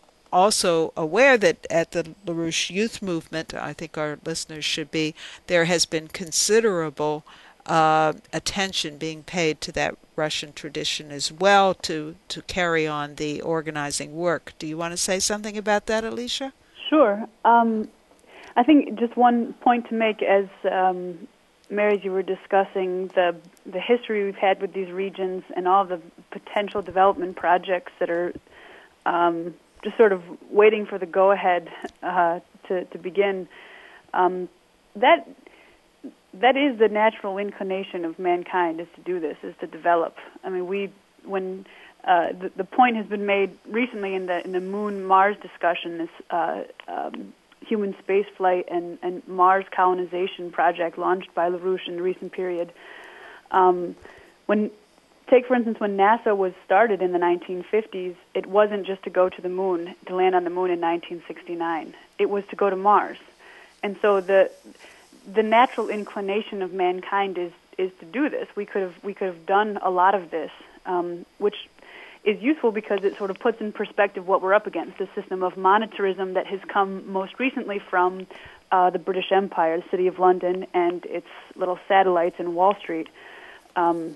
also aware that at the LaRouche Youth Movement, I think our listeners should be, there has been considerable uh, attention being paid to that Russian tradition as well, to, to carry on the organizing work. Do you want to say something about that, Alicia? Sure. Um, I think just one point to make, as um, Mary, as you were discussing the the history we've had with these regions and all the potential development projects that are um, just sort of waiting for the go-ahead uh, to, to begin, um, that that is the natural inclination of mankind, is to do this, is to develop. I mean, we when uh, the, the point has been made recently in the in the Moon-Mars discussion, this uh, um, human spaceflight and, and Mars colonization project launched by LaRouche in the recent period. Um, when, take for instance, when NASA was started in the nineteen fifties, it wasn't just to go to the moon, to land on the moon in nineteen sixty-nine. It was to go to Mars. And so the the natural inclination of mankind is is to do this. We could have we could have done a lot of this, um, which is useful because it sort of puts in perspective what we're up against, the system of monetarism that has come most recently from uh, the British Empire, the City of London, and its little satellites in Wall Street. Um,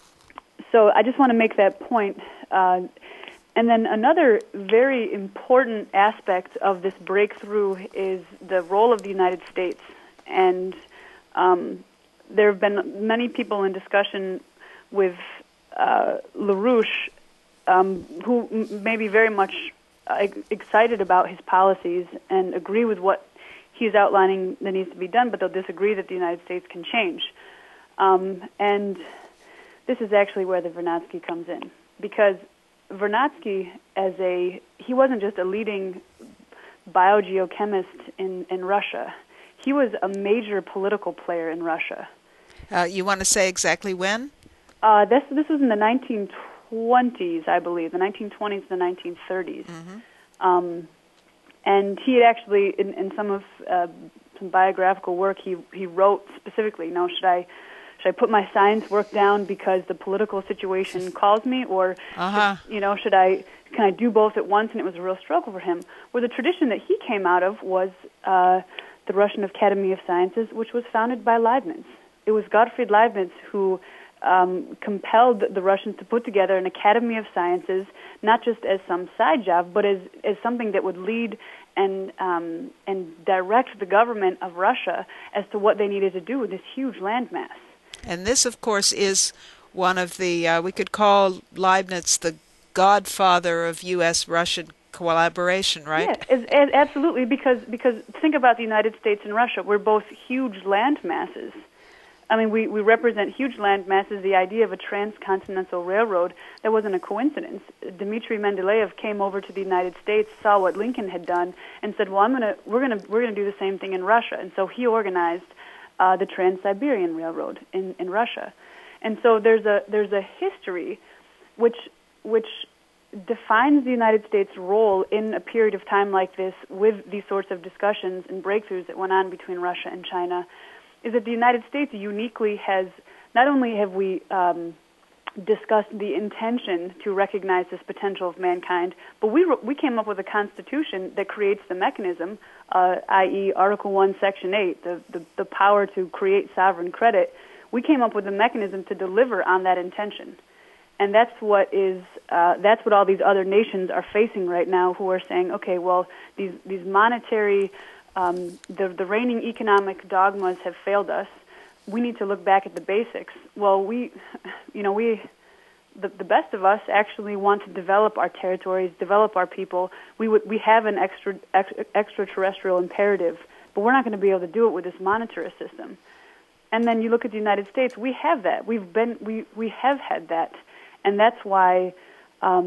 so I just want to make that point. Uh, and then another very important aspect of this breakthrough is the role of the United States. And um, there have been many people in discussion with uh, LaRouche Um, who m- may be very much uh, excited about his policies and agree with what he's outlining that needs to be done, but they'll disagree that the United States can change. Um, and this is actually where the Vernadsky comes in, because Vernadsky, as a he wasn't just a leading biogeochemist in, in Russia. He was a major political player in Russia. Uh, you want to say exactly when? Uh, this this was in the nineteen twenties, I believe, the nineteen twenties to the nineteen thirties. Mm-hmm. Um, and he had actually, in, in some of uh, some biographical work, he he wrote specifically, you know, should I should I put my science work down because the political situation calls me, or Uh-huh. should, you know, should I can I do both at once? And it was a real struggle for him. Where the tradition that he came out of was uh, the Russian Academy of Sciences, which was founded by Leibniz. It was Gottfried Leibniz who Um, compelled the Russians to put together an Academy of Sciences, not just as some side job, but as, as something that would lead and um, and direct the government of Russia as to what they needed to do with this huge landmass. And this, of course, is one of the, uh, we could call Leibniz the godfather of U S Russian collaboration, right? Yeah, as, as, absolutely, because, because think about the United States and Russia. We're both huge land masses. I mean, we, we represent huge land masses. The idea of a transcontinental railroad, that wasn't a coincidence. Dmitry Mendeleev came over to the United States, saw what Lincoln had done, and said, "Well, I'm gonna we're gonna we're gonna do the same thing in Russia." And so he organized uh, the Trans-Siberian Railroad in, in Russia. And so there's a there's a history which which defines the United States' role in a period of time like this, with these sorts of discussions and breakthroughs that went on between Russia and China. Is that the United States uniquely has, not only have we um, discussed the intention to recognize this potential of mankind, but we we came up with a constitution that creates the mechanism, uh, that is. Article one, Section eight, the, the, the power to create sovereign credit. We came up with a mechanism to deliver on that intention. And that's what is uh, that's what all these other nations are facing right now, who are saying, okay, well, these these monetary Um, the, the reigning economic dogmas have failed us. We need to look back at the basics. Well, we, you know, we, the, the best of us actually want to develop our territories, develop our people. We would, we have an extra, ex, extraterrestrial imperative, but we're not going to be able to do it with this monetarist system. And then you look at the United States. We have that. We've been, we, we have had that, and that's why um,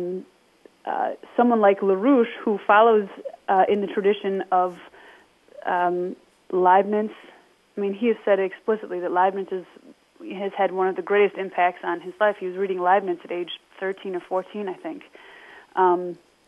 uh, someone like LaRouche, who follows uh, in the tradition of Um, Leibniz, I mean, he has said explicitly that Leibniz is, has had one of the greatest impacts on his life. He was reading Leibniz at age thirteen or fourteen, I think. Um,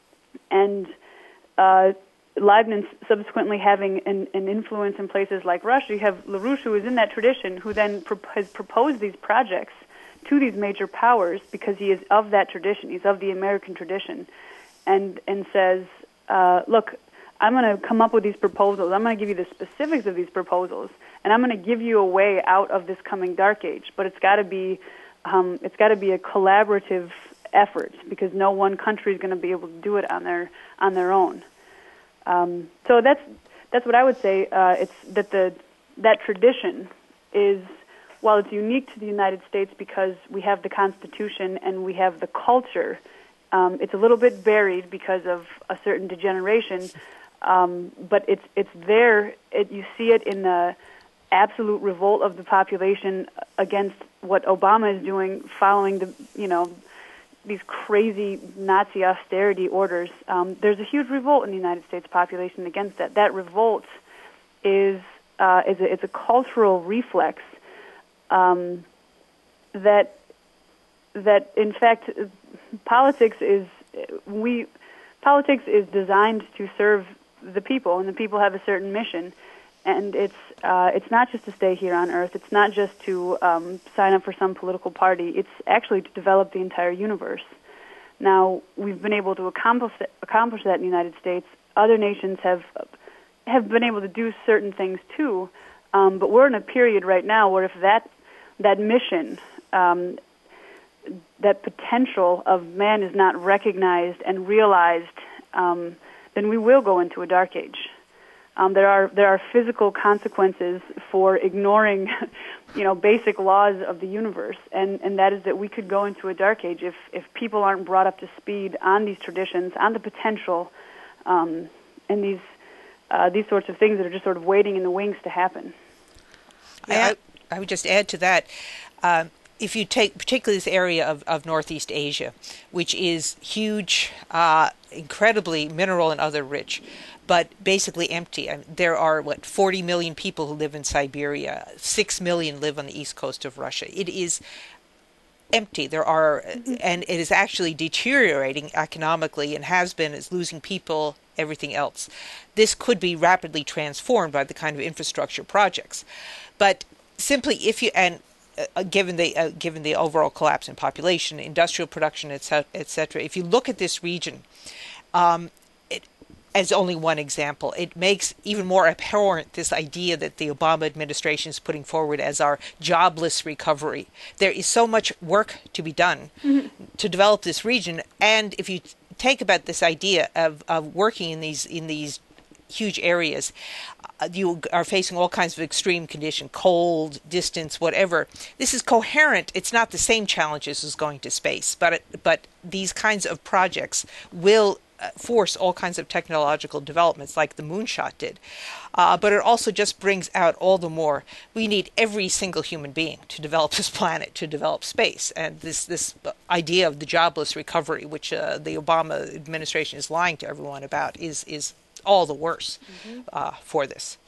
and uh, Leibniz subsequently having an, an influence in places like Russia. You have LaRouche, who is in that tradition, who then pro- has proposed these projects to these major powers because he is of that tradition. He's of the American tradition, and, and says, uh, look, I'm going to come up with these proposals. I'm going to give you the specifics of these proposals, and I'm going to give you a way out of this coming dark age. But it's got to be, um, it's got to be a collaborative effort, because no one country is going to be able to do it on their on their own. Um, so that's that's what I would say. Uh, it's that the that tradition is, while it's unique to the United States because we have the Constitution and we have the culture, um, it's a little bit buried because of a certain degeneration. Um, but it's it's there. It, you see it in the absolute revolt of the population against what Obama is doing, following the you know these crazy Nazi austerity orders. Um, there's a huge revolt in the United States population against that. That revolt is uh, is a, it's a cultural reflex um, that that in fact politics is we politics is designed to serve the people, and the people have a certain mission. and it's uh, it's not just to stay here on Earth. It's not just to um, sign up for some political party. It's actually to develop the entire universe. Now, we've been able to accomplish that, accomplish that in the United States. Other nations have have been able to do certain things too, um, but we're in a period right now where if that that mission, um, that potential of man is not recognized and realized, um, then we will go into a dark age. Um, there are there are physical consequences for ignoring, you know, basic laws of the universe, and, and that is that we could go into a dark age if, if people aren't brought up to speed on these traditions, on the potential, um, and these uh, these sorts of things that are just sort of waiting in the wings to happen. Yeah, I, I would just add to that. Um, if you take particularly this area of, of Northeast Asia, which is huge, uh, incredibly mineral and other rich, but basically empty. I mean, there are, what, forty million people who live in Siberia. six million live on the east coast of Russia. It is empty. There are, mm-hmm. and it is actually deteriorating economically and has been. It's losing people, everything else. This could be rapidly transformed by the kind of infrastructure projects. But simply if you, and uh, given the uh, given the overall collapse in population, industrial production, et cetera, et cetera, if you look at this region, um, as only one example, it makes even more abhorrent this idea that the Obama administration is putting forward as our jobless recovery. There is so much work to be done mm-hmm. to develop this region, and if you take about this idea of, of working in these in these huge areas, uh, you are facing all kinds of extreme condition, cold, distance, whatever. This is coherent. It's not the same challenges as going to space, but it, but these kinds of projects will force all kinds of technological developments like the moonshot did. Uh, but it also just brings out all the more, we need every single human being to develop this planet, to develop space. And this, this idea of the jobless recovery, which uh, the Obama administration is lying to everyone about, is, is all the worse mm-hmm. uh, for this.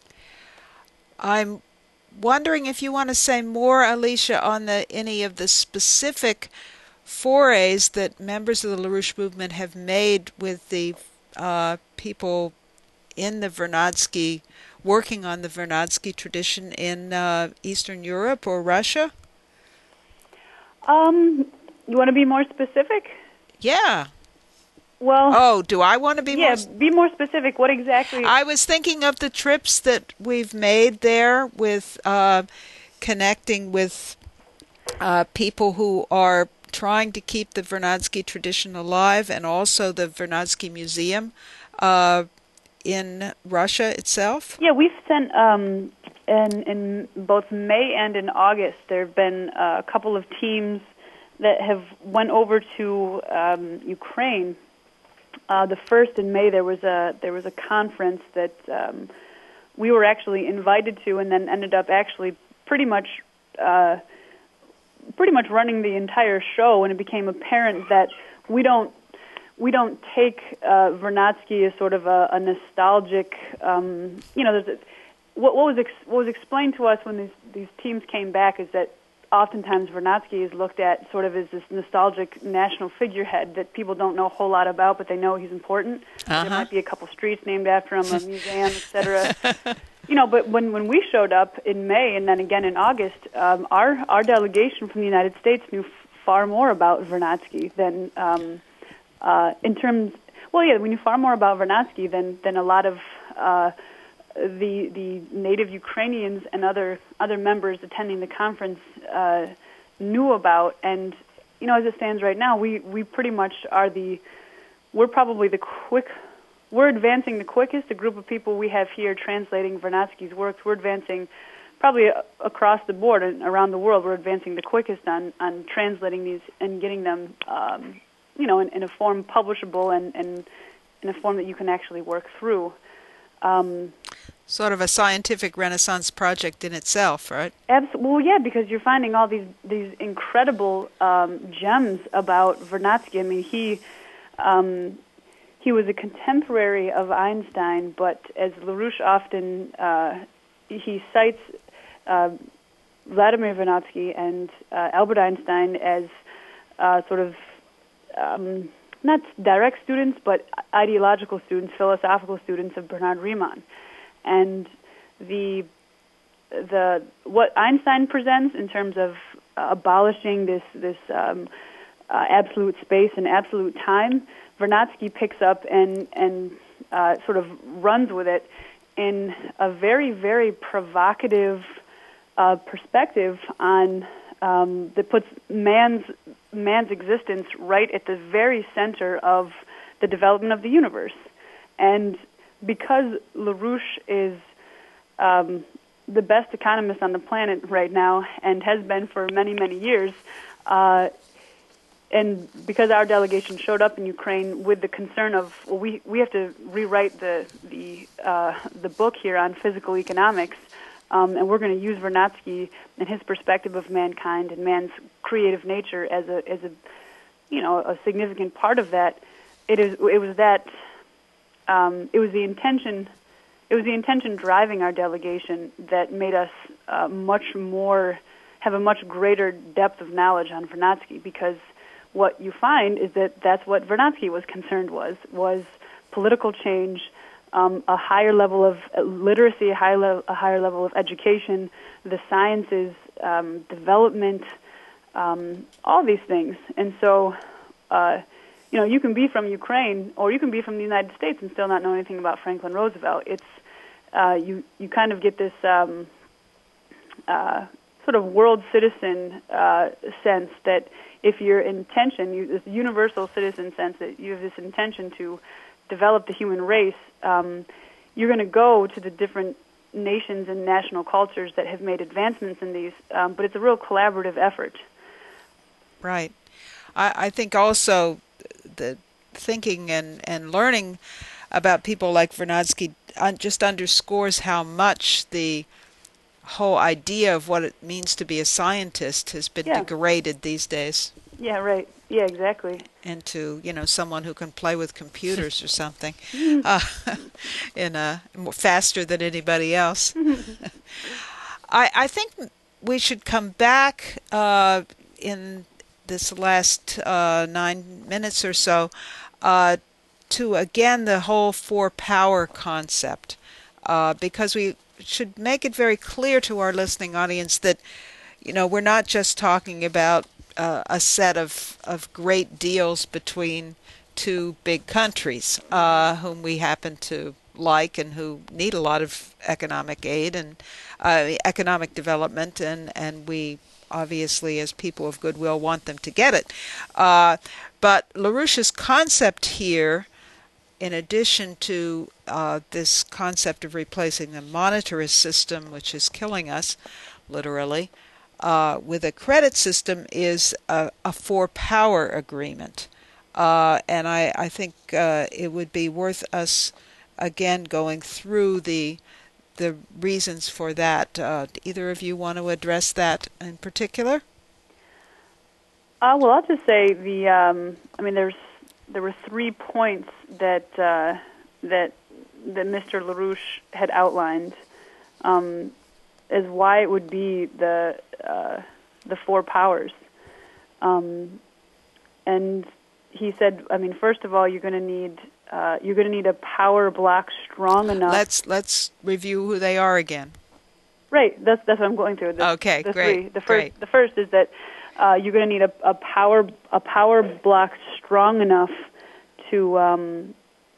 I'm wondering if you want to say more, Alicia, on the any of the specific forays that members of the LaRouche movement have made with the uh, people in the Vernadsky, working on the Vernadsky tradition in uh, Eastern Europe or Russia? Um, you want to be more specific? Yeah. Well. Oh, do I want to be yeah, more? Yeah, be more specific. What exactly? I was thinking of the trips that we've made there with uh, connecting with uh, people who are trying to keep the Vernadsky tradition alive, and also the Vernadsky Museum uh, in Russia itself? Yeah, we've sent, um, in, in both May and in August, there have been a couple of teams that have went over to um, Ukraine. Uh, the first in May, there was a there was a conference that um, we were actually invited to, and then ended up actually pretty much uh, pretty much running the entire show, and it became apparent that we don't we don't take uh, Vernadsky as sort of a, a nostalgic, um, you know, there's a, what, what was ex, what was explained to us when these these teams came back is that oftentimes Vernadsky is looked at sort of as this nostalgic national figurehead that people don't know a whole lot about, but they know he's important. Uh-huh. There might be a couple streets named after him, a museum, et cetera. You know, but when, when we showed up in May and then again in August, um, our our delegation from the United States knew f- far more about Vernadsky than, um, uh, in terms, well, yeah, we knew far more about Vernadsky than, than a lot of uh, the the native Ukrainians and other other members attending the conference uh, knew about. And, you know, as it stands right now, we, we pretty much are the, we're probably the quick, we're advancing the quickest. The group of people we have here translating Vernadsky's works, we're advancing probably across the board and around the world. We're advancing the quickest on, on translating these and getting them, um, you know, in, in a form publishable and, and in a form that you can actually work through. Um, sort of a scientific renaissance project in itself, right? Absolutely. Well, yeah, because you're finding all these these incredible um, gems about Vernadsky. I mean, he um, he was a contemporary of Einstein, but as LaRouche often uh, he cites uh, Vladimir Vernadsky and uh, Albert Einstein as uh, sort of um, not direct students, but ideological students, philosophical students of Bernard Riemann. And the the what Einstein presents in terms of uh, abolishing this this um, uh, absolute space and absolute time, Vernadsky picks up and and uh, sort of runs with it in a very very provocative uh, perspective on um, that puts man's man's existence right at the very center of the development of the universe. And because LaRouche is um, the best economist on the planet right now and has been for many, many years, uh, and because our delegation showed up in Ukraine with the concern of, well, we, we have to rewrite the the uh, the book here on physical economics, um, and we're going to use Vernadsky and his perspective of mankind and man's creative nature as a as a you know a significant part of that. It is it was that um, it was the intention it was the intention driving our delegation that made us uh, much more have a much greater depth of knowledge on Vernadsky, because what you find is that that's what Vernadsky was concerned was, was political change, um, a higher level of literacy, a, high le- a higher level of education, the sciences, um, development, um, all these things. And so, uh, you know, you can be from Ukraine or you can be from the United States and still not know anything about Franklin Roosevelt. It's, uh, you, you kind of get this um, uh, sort of world citizen uh, sense that if your intention, you, this universal citizen sense that you have this intention to develop the human race, um, you're going to go to the different nations and national cultures that have made advancements in these, um, but it's a real collaborative effort. Right. I, I think also the thinking and, and learning about people like Vernadsky uh, just underscores how much the whole idea of what it means to be a scientist has been yeah. degraded these days. Yeah, right. Yeah, exactly. Into, you know, someone who can play with computers or something uh, in a more faster than anybody else. I, I think we should come back uh, in this last uh, nine minutes or so uh, to, again, the whole four-power concept, uh, because we should make it very clear to our listening audience that, you know, we're not just talking about uh, a set of, of great deals between two big countries uh, whom we happen to like and who need a lot of economic aid and uh, economic development, and, and we obviously, as people of goodwill, want them to get it. Uh, but LaRouche's concept here, in addition to uh, this concept of replacing the monetarist system, which is killing us, literally, uh, with a credit system, is a, a four-power agreement. Uh, and I, I think uh, it would be worth us, again, going through the the reasons for that. Uh, do either of you want to address that in particular? Uh, well, I'll just say the. Um, I mean, there's there were three points that uh, that that Mister LaRouche had outlined um, as why it would be the uh, the four powers, um, and he said, I mean, first of all, you're going to need uh, you're going to need a power block strong enough. Let's let's review who they are again. Right, that's that's what I'm going to. The, okay, the great. Three. The first great. the first is that uh, you're going to need a, a power a power block strong enough to um,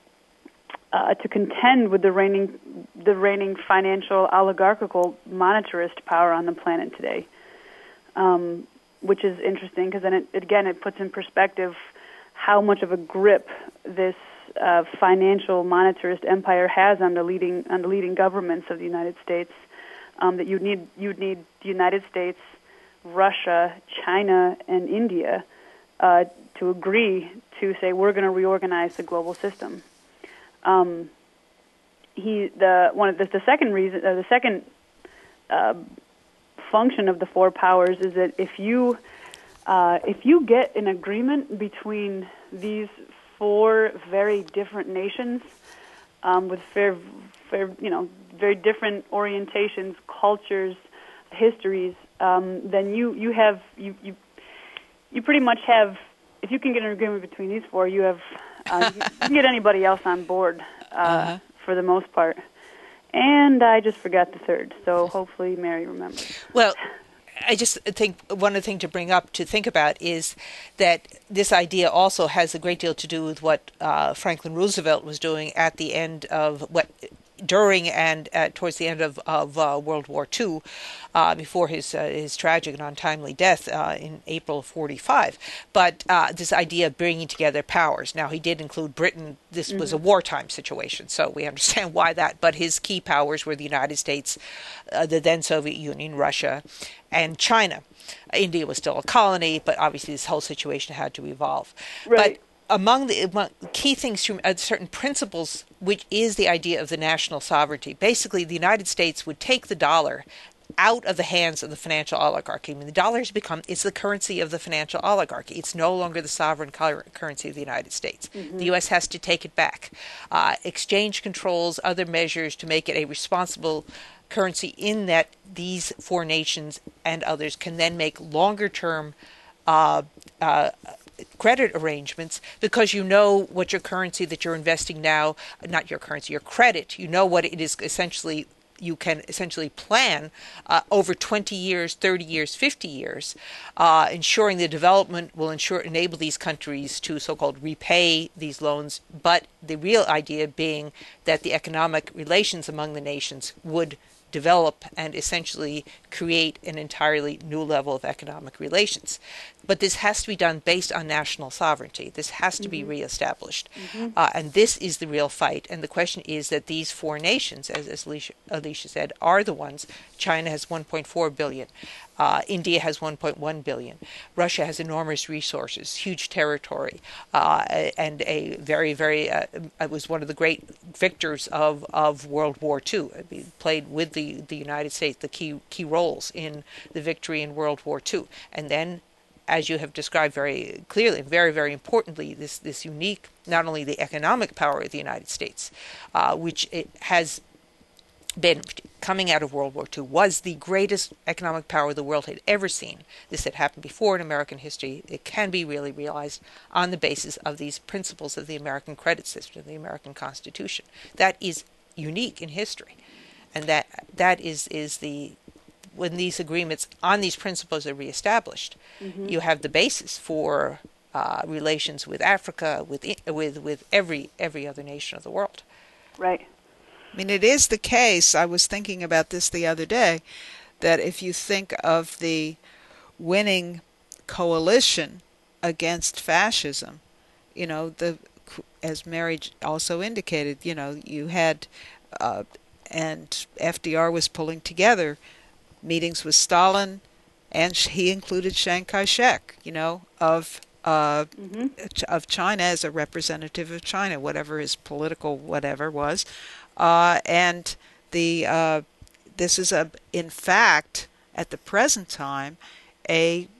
uh, to contend with the reigning the reigning financial oligarchical monetarist power on the planet today, um, which is interesting because then it, again it puts in perspective how much of a grip this uh, financial monetarist empire has on the leading on the leading governments of the United States. Um, that you'd need you'd need the United States, Russia, China, and India uh, to agree to say we're going to reorganize the global system. Um, he the one of the, the second reason uh, the second uh, function of the four powers is that if you uh, if you get an agreement between these four very different nations um, with fair, fair you know very different orientations, cultures, histories, um, then you you have you, you you pretty much have. If you can get an agreement between these four, you have uh, you can get anybody else on board uh, uh-huh. for the most part. and I just forgot the third. So hopefully Mary remembers. Well, I just think one other thing to bring up to think about is that this idea also has a great deal to do with what uh, Franklin Roosevelt was doing at the end of what during and uh, towards the end of, of uh, World War Two, uh, before his uh, his tragic and untimely death uh, in April of forty-five. But uh, this idea of bringing together powers. Now, he did include Britain. This mm-hmm. was a wartime situation, so we understand why that. But his key powers were the United States, uh, the then Soviet Union, Russia, and China. India was still a colony, but obviously this whole situation had to evolve. Right. But among the among key things, to, uh, certain principles, which is the idea of the national sovereignty. Basically, the United States would take the dollar out of the hands of the financial oligarchy. I mean, the dollar has become, it's the currency of the financial oligarchy. It's no longer the sovereign currency of the United States. Mm-hmm. The U S has to take it back. Uh, exchange controls, other measures to make it a responsible currency, in that these four nations and others can then make longer-term uh, uh, credit arrangements, because you know what your currency that you're investing now, not your currency, your credit, you know what it is essentially, you can essentially plan uh, over twenty years, thirty years, fifty years, uh, ensuring the development will ensure enable these countries to so-called repay these loans, but the real idea being that the economic relations among the nations would develop and essentially create an entirely new level of economic relations. But this has to be done based on national sovereignty. This has to mm-hmm. be reestablished. Mm-hmm. Uh, and this is the real fight. And the question is that these four nations, as, as Alicia, Alicia said, are the ones. China has one point four billion. Uh, India has one point one billion. Russia has enormous resources, huge territory, uh, and a very, very, uh, it was one of the great victors of, of World War Two. It played with the, the United States the key key roles in the victory in World War Two. And then, as you have described very clearly, very, very importantly, this, this unique, not only the economic power of the United States, uh, which it has been coming out of World War Two, was the greatest economic power the world had ever seen. This had happened before in American history. It can be really realized on the basis of these principles of the American credit system, the American Constitution. That is unique in history. And that that is, is the, when these agreements on these principles are reestablished, mm-hmm. you have the basis for uh, relations with Africa, with with with every every other nation of the world. Right. I mean, it is the case, I was thinking about this the other day, that if you think of the winning coalition against fascism, you know, the as Mary also indicated, you know, you had, uh, and F D R was pulling together meetings with Stalin, and he included Chiang Kai-shek, you know, of uh, mm-hmm. of China as a representative of China, whatever his political whatever was. Uh, and the uh, this is a, in fact, at the present time, a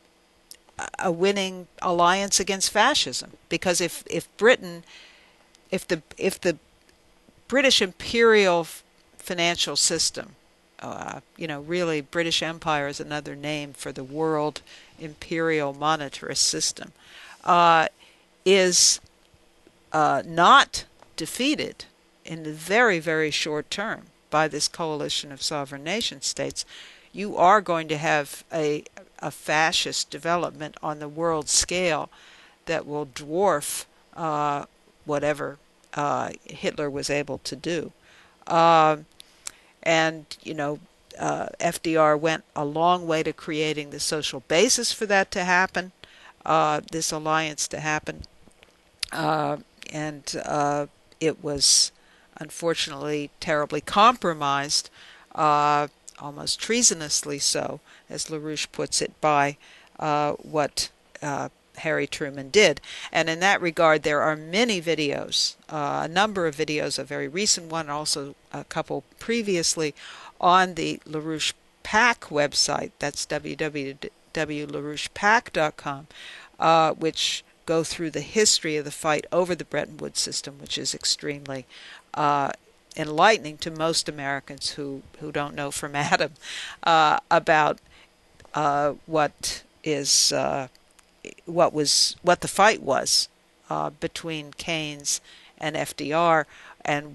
a winning alliance against fascism. Because if, if Britain, if the if the British imperial financial system, uh, you know, really British Empire is another name for the world imperial monetarist system, uh, is uh, not defeated in the very, very short term by this coalition of sovereign nation states, you are going to have a, a fascist development on the world scale that will dwarf uh, whatever uh, Hitler was able to do. Uh, and, you know, uh, F D R went a long way to creating the social basis for that to happen, uh, this alliance to happen. Uh, and uh, it was unfortunately terribly compromised, uh, almost treasonously so, as LaRouche puts it, by uh, what uh, Harry Truman did. And in that regard, there are many videos, uh, a number of videos, a very recent one, also a couple previously, on the LaRouche PAC website, that's w w w dot larouche pac dot com, uh, which go through the history of the fight over the Bretton Woods system, which is extremely uh, enlightening to most Americans who, who don't know from Adam uh, about uh, what is uh, what was what the fight was uh, between Keynes and F D R, and what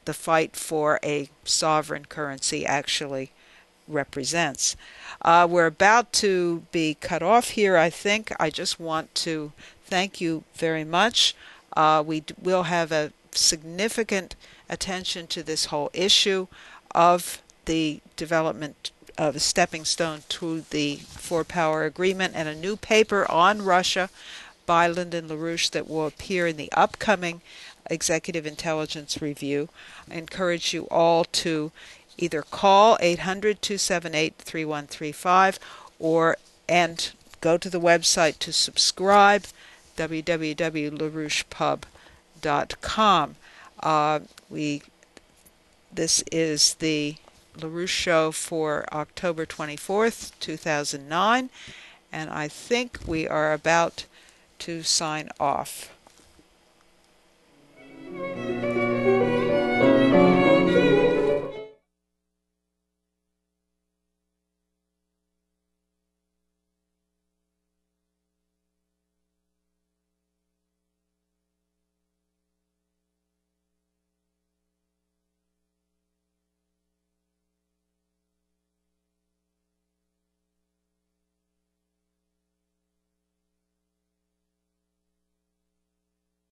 the fight for a sovereign currency actually represents. Uh, we're about to be cut off here, I think. I just want to thank you very much. Uh, we d- will have a significant attention to this whole issue of the development of a stepping stone to the four-power agreement, and a new paper on Russia by Lyndon LaRouche that will appear in the upcoming Executive Intelligence Review. I encourage you all to either call eight hundred, two seven eight, three one three five or and go to the website to subscribe, w w w dot larouche pub dot com. Uh, we this is the LaRouche Show for October twenty-fourth, two thousand nine, and I think we are about to sign off.